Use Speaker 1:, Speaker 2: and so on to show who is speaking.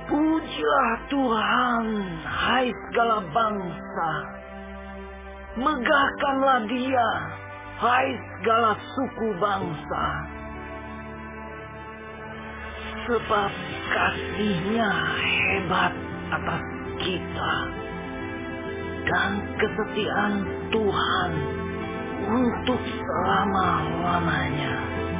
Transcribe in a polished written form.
Speaker 1: Pujilah Tuhan, hai segala bangsa. Megahkanlah Dia, hai segala suku bangsa. Sebab kasih-Nya hebat atas kita, dan kesetiaan Tuhan untuk selama-lamanya.